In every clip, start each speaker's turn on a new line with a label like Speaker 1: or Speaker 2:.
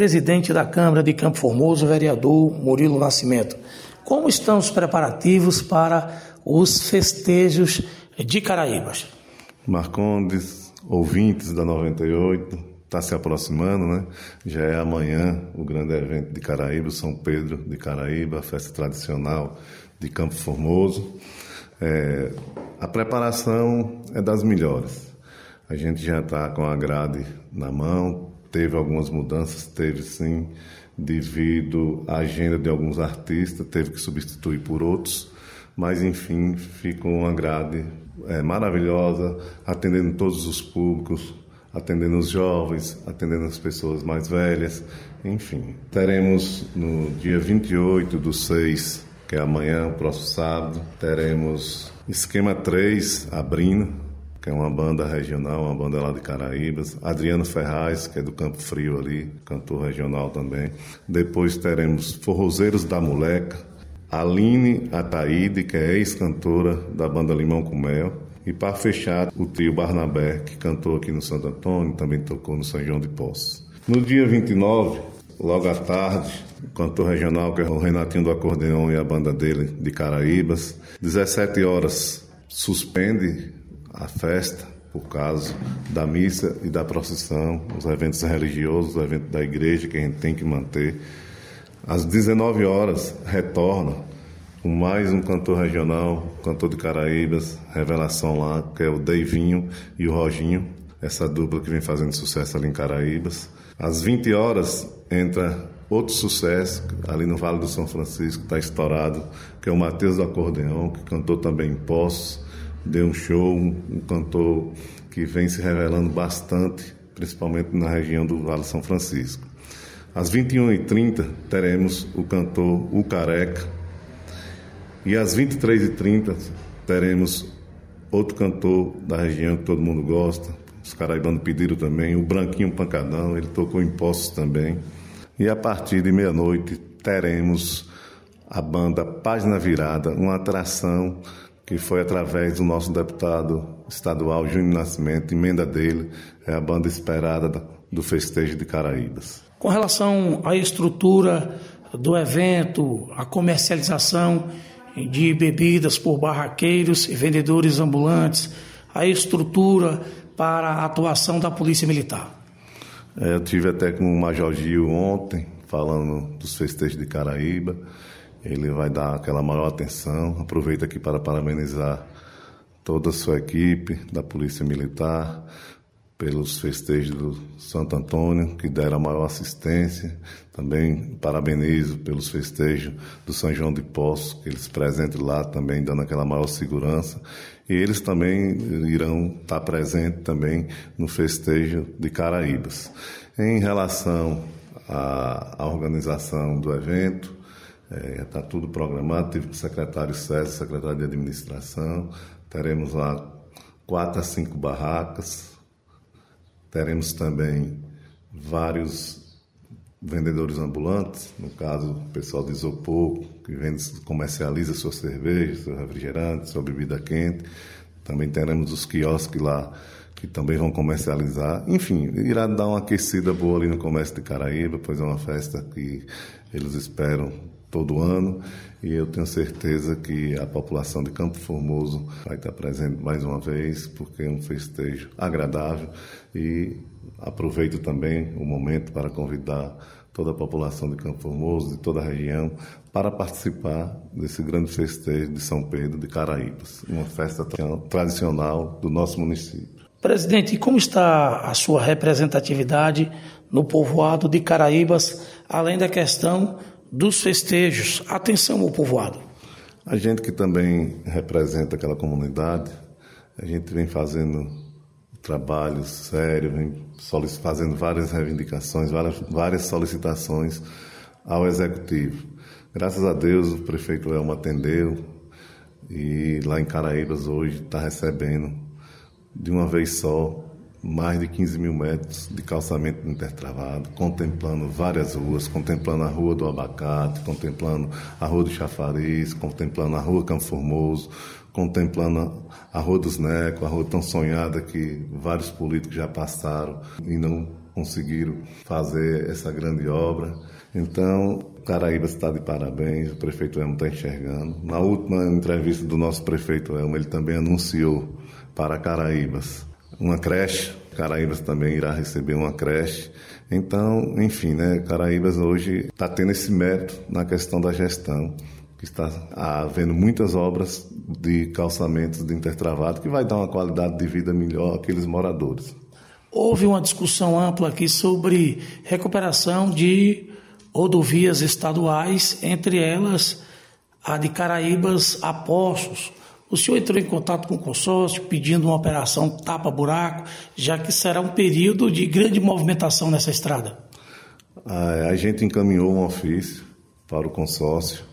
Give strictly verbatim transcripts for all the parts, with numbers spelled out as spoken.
Speaker 1: presidente da Câmara de Campo Formoso, vereador Murilo Nascimento. Como estão os preparativos para os festejos de Caraíbas?
Speaker 2: Marcondes, ouvintes da noventa e oito, está se aproximando, né? Já é amanhã o grande evento de Caraíba, São Pedro de Caraíba, a festa tradicional de Campo Formoso. É, a preparação é das melhores. A gente já está com a grade na mão, teve algumas mudanças, teve sim, devido à agenda de alguns artistas, teve que substituir por outros, mas enfim, ficou uma grade é, maravilhosa, atendendo todos os públicos, atendendo os jovens, atendendo as pessoas mais velhas, enfim. Teremos no dia vinte e oito do seis, que é amanhã, o próximo sábado, teremos Esquema três abrindo, que é uma banda regional, uma banda lá de Caraíbas. Adriano Ferraz, que é do Campo Frio ali, cantor regional também. Depois teremos Forrozeiros da Moleca, Aline Ataíde, que é ex-cantora da banda Limão com Mel. E para fechar, o trio Barnabé, que cantou aqui no Santo Antônio, também tocou no São João de Poços. No dia vinte e nove, logo à tarde, o cantor regional, que é o Renatinho do Acordeão e a banda dele de Caraíbas. dezessete horas, suspende a festa por causa da missa e da procissão, os eventos religiosos, os eventos da igreja que a gente tem que manter. Às dezenove horas, retorna com mais um cantor regional, cantor de Caraíbas, revelação lá, que é o Deivinho e o Roginho, essa dupla que vem fazendo sucesso ali em Caraíbas. Às vinte horas, entra outro sucesso, ali no Vale do São Francisco, está estourado, que é o Matheus do Acordeão, que cantou também em Poços, deu um show, um, um cantor que vem se revelando bastante, principalmente na região do Vale do São Francisco. Às vinte e uma e trinta, teremos o cantor O Careca, e às vinte e três e trinta, teremos outro cantor da região que todo mundo gosta, os caraibanos pediram também, o Branquinho Pancadão, ele tocou em Poços também. E a partir de meia-noite teremos a banda Página Virada, uma atração que foi através do nosso deputado estadual Júnior Nascimento, emenda dele, é a banda esperada do festejo de Caraíbas.
Speaker 1: Com relação à estrutura do evento, a comercialização de bebidas por barraqueiros e vendedores ambulantes, a estrutura para a atuação da Polícia Militar.
Speaker 2: É, eu tive até com o Major Gil ontem, falando dos festejos de Caraíba. Ele vai dar aquela maior atenção. Aproveito aqui para parabenizar toda a sua equipe da Polícia Militar pelos festejos do Santo Antônio, que deram a maior assistência. Também parabenizo pelos festejos do São João de Poços, que eles presentes lá também dando aquela maior segurança. E eles também irão estar presentes também no festejo de Caraíbas. Em relação à, à organização do evento, está é, tudo programado. Tive com o secretário César, secretário de Administração. Teremos lá quatro a cinco barracas. Teremos também vários vendedores ambulantes, no caso, o pessoal de isopor, que vende, comercializa sua cerveja, seu refrigerante, sua bebida quente. Também teremos os quiosques lá, que também vão comercializar. Enfim, irá dar uma aquecida boa ali no comércio de Caraíba, pois é uma festa que eles esperam todo ano, e eu tenho certeza que a população de Campo Formoso vai estar presente mais uma vez, porque é um festejo agradável, e aproveito também o momento para convidar toda a população de Campo Formoso, de toda a região, para participar desse grande festejo de São Pedro de Caraíbas, uma festa tradicional do nosso município.
Speaker 1: Presidente, como está a sua representatividade no povoado de Caraíbas, além da questão dos festejos? Atenção ao povoado.
Speaker 2: A gente que também representa aquela comunidade, a gente vem fazendo trabalho sério, vem fazendo várias reivindicações, várias, várias solicitações ao Executivo. Graças a Deus o prefeito Elmo atendeu, e lá em Caraíbas hoje está recebendo de uma vez só mais de quinze mil metros de calçamento intertravado, contemplando várias ruas, contemplando a Rua do Abacate, contemplando a Rua do Chafariz, contemplando a Rua Campo Formoso, contemplando a Rua dos Necos, a rua tão sonhada que vários políticos já passaram e não conseguiram fazer essa grande obra. Então, Caraíbas está de parabéns, o prefeito Elmo está enxergando. Na última entrevista do nosso prefeito Elmo, ele também anunciou para Caraíbas uma creche. Caraíbas também irá receber uma creche. Então, enfim, né, Caraíbas hoje está tendo esse mérito na questão da gestão, que está havendo muitas obras de calçamentos de intertravado que vai dar uma qualidade de vida melhor àqueles moradores.
Speaker 1: Houve uma discussão ampla aqui sobre recuperação de rodovias estaduais, entre elas a de Caraíbas a Poços. O senhor entrou em contato com o consórcio pedindo uma operação tapa-buraco, já que será um período de grande movimentação nessa estrada.
Speaker 2: A, a gente encaminhou um ofício para o consórcio.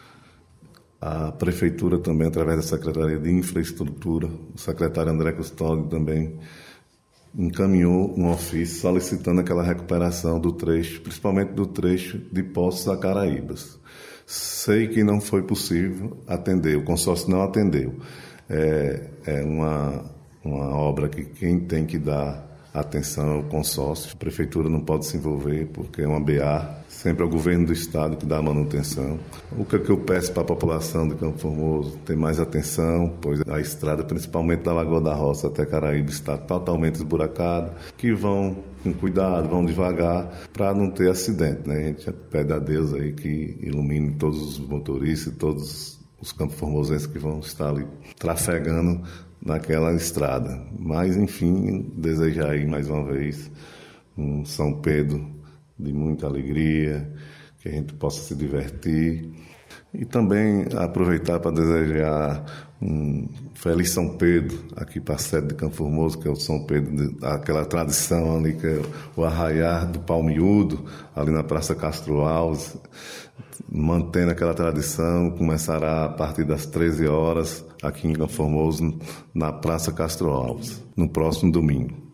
Speaker 2: A prefeitura também, através da Secretaria de Infraestrutura, o secretário André Custódio também encaminhou um ofício solicitando aquela recuperação do trecho, principalmente do trecho de Poços a Caraíbas. Sei que não foi possível atender, o consórcio não atendeu. É, é uma, uma obra que quem tem que dar atenção é o consórcio. A prefeitura não pode se envolver porque é uma B A, sempre é o governo do estado que dá a manutenção. O que, é que eu peço para a população de Campo Formoso? Ter mais atenção, pois a estrada, principalmente da Lagoa da Roça até Caraíba, está totalmente esburacada, que vão com cuidado, vão devagar, para não ter acidente, né? A gente pede a Deus aí que ilumine todos os motoristas e todos os campos formosenses que vão estar ali trafegando naquela estrada. Mas, enfim, desejar aí mais uma vez um São Pedro de muita alegria, que a gente possa se divertir. E também aproveitar para desejar um feliz São Pedro aqui para a sede de Campo Formoso, que é o São Pedro, de, aquela tradição ali, que é o arraiar do Palmiúdo, ali na Praça Castro Alves, mantendo aquela tradição. Começará a partir das treze horas aqui em Campo Formoso, na Praça Castro Alves, no próximo domingo.